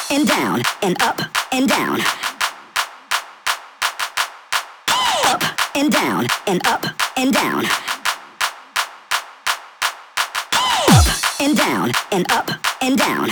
and down and up and down. Up and down and up and down. Up and down and up and down.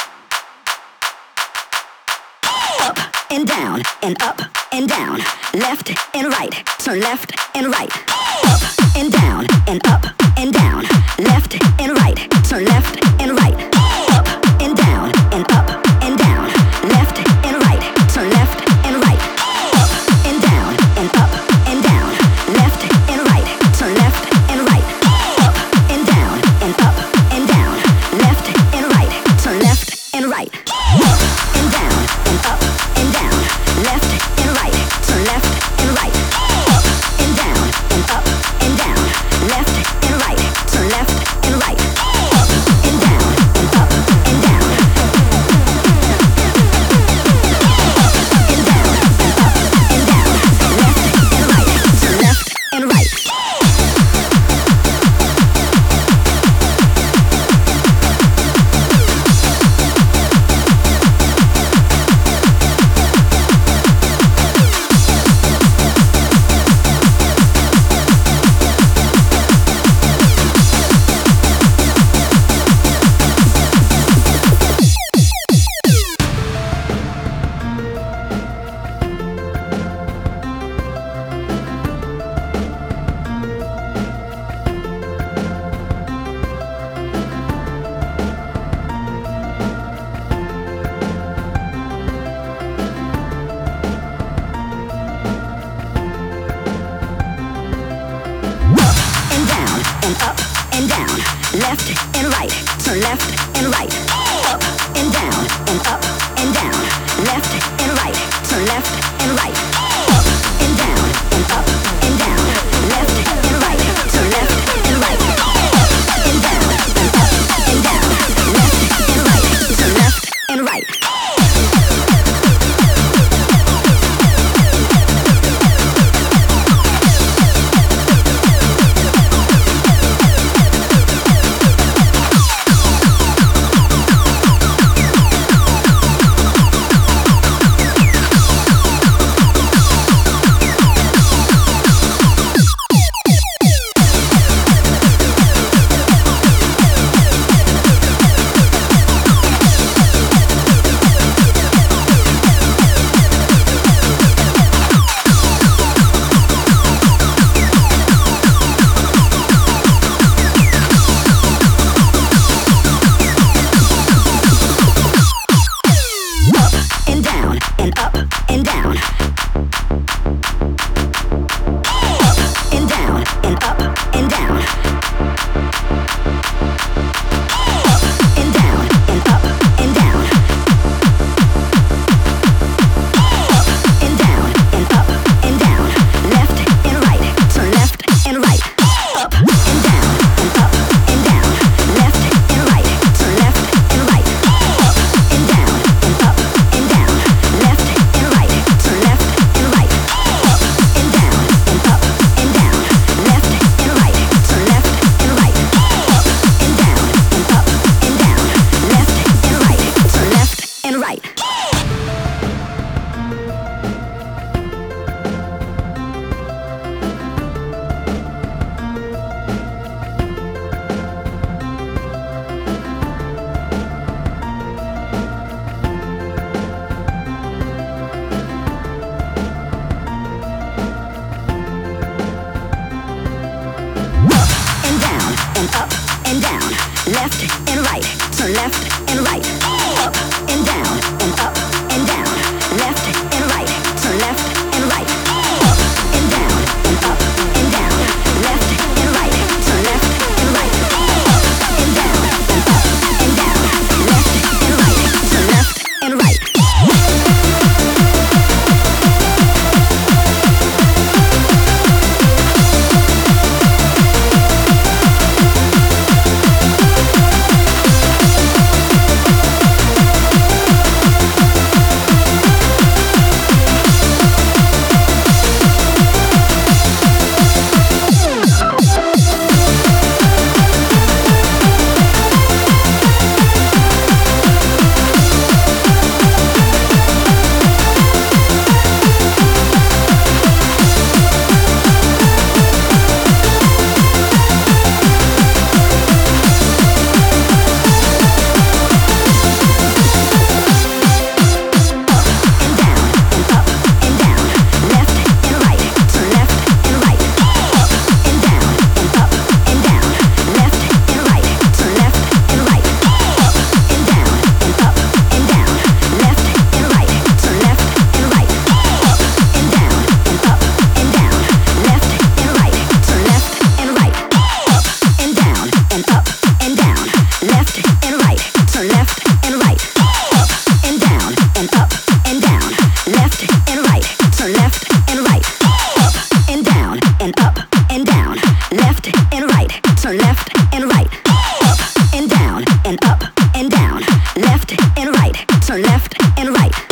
Up and down and up and down. Left and right, turn left and right. Up and down and up and down. Left and right, turn left and right. Up and down and up and down. Left and right, turn left and right. Up and down and up and down. Left and right, turn left and right. Up and down and up and down. Left and right, turn left and right. Up and down and up and down. Left and right, turn left and right. Up and down and up and down. Left and right, turn left and right. Up and down and up and down. Up and down and up and down. Left and right, turn left and right. Up and down, left and right, turn left and right. Up and down and up and down, left and right, turn left and right. Up and down and up and down, left and right, turn left and right. Up and down and up and down, left and right, turn left and right. turn left and right.